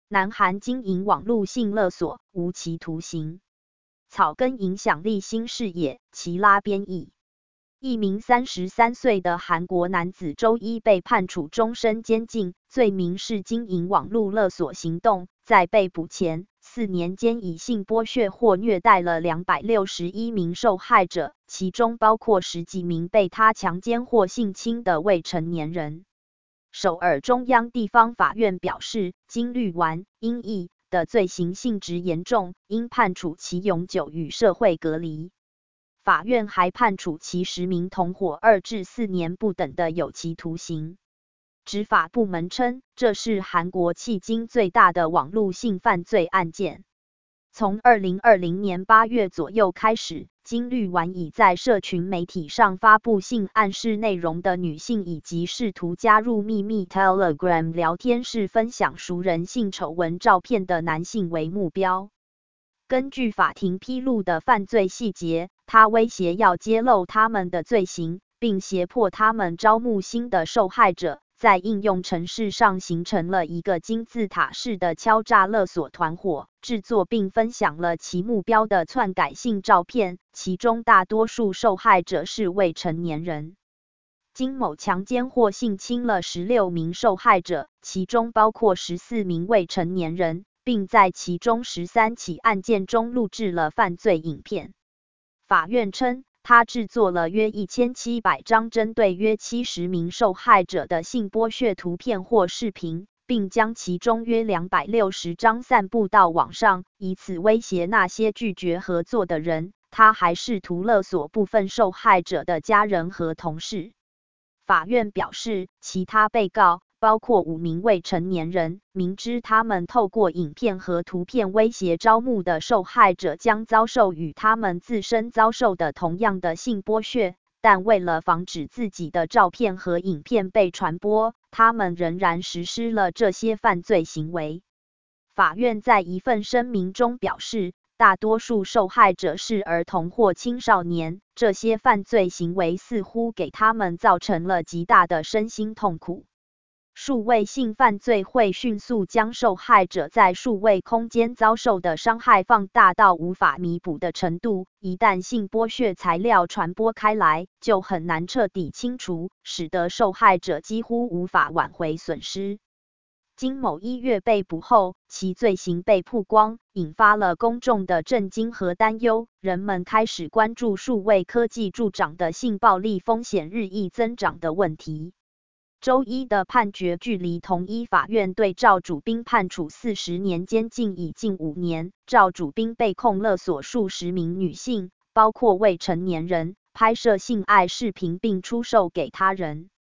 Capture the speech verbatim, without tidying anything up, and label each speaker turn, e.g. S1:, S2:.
S1: 南韩经营网络性勒索，无期徒刑。草根影响力新视野，齐拉编译。一名三十三岁的韩国男子周一被判处终身监禁，罪名是经营网络勒索行动。在被捕前，四年间以性剥削或虐待了两百六十一名受害者，其中包括十几名被他强奸或性侵的未成年人。首尔中央地方法院表示，金律完英译的罪行性质严重，应判处其永久与社会隔离。法院还判处其十名同伙二至四年不等的有期徒刑。执法部门称，这是韩国迄今最大的网络性犯罪案件。从二零二零年八月左右开始，金律完已在社群媒体上发布性暗示内容的女性，以及试图加入秘密 Telegram 聊天室分享熟人性丑闻照片的男性为目标。根据法庭披露的犯罪细节，他威胁要揭露他们的罪行，并胁迫他们招募新的受害者，在应用程式上形成了一个金字塔式的敲诈勒索团伙，制作并分享了其目标的篡改性照片，其中大多数受害者是未成年人。金某强奸或性侵了十六名受害者，其中包括十四名未成年人，并在其中十三起案件中录制了犯罪影片。法院称，他制作了约一千七百张针对约七十名受害者的性剥削图片或视频，并将其中约两百六十张散布到网上，以此威胁那些拒绝合作的人。他还试图勒索部分受害者的家人和同事。法院表示，其他被告包括五名未成年人，明知他们透过影片和图片威胁招募的受害者将遭受与他们自身遭受的同样的性剥削，但为了防止自己的照片和影片被传播，他们仍然实施了这些犯罪行为。法院在一份声明中表示，大多数受害者是儿童或青少年，这些犯罪行为似乎给他们造成了极大的身心痛苦。数位性犯罪会迅速将受害者在数位空间遭受的伤害放大到无法弥补的程度，一旦性剥削材料传播开来，就很难彻底清除，使得受害者几乎无法挽回损失。金某一月被捕后，其罪行被曝光，引发了公众的震惊和担忧，人们开始关注数位科技助长的性暴力风险日益增长的问题。周一的判决距离同一法院对赵主彬判处四十年监禁已近五年。赵主彬被控勒索数十名女性，包括未成年人，拍摄性爱视频并出售给他人。